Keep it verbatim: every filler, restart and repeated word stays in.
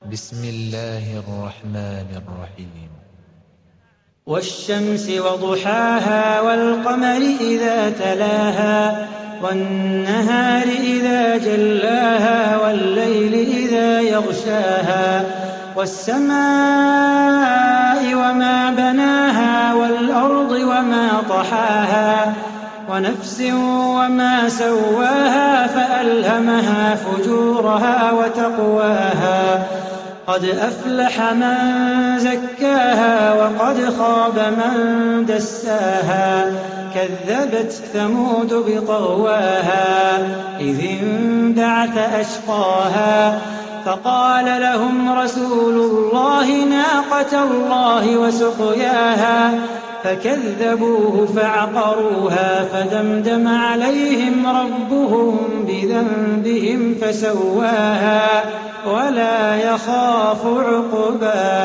بسم الله الرحمن الرحيم. والشمس وضحاها والقمر إذا تلاها والنهار إذا جلاها والليل إذا يغشاها والسماء وما بناها والأرض وما طحاها ونفس وما سواها فألهمها فجورها وتقواها قد أفلح من زكاها وقد خاب من دساها كذبت ثمود بطغواها إذ انبعث أشقاها فقال لهم رسول الله ناقة الله وسقياها فكذبوه فعقروها فدمدم عليهم ربهم بذنبهم فسواها ولا يخاف عقباها.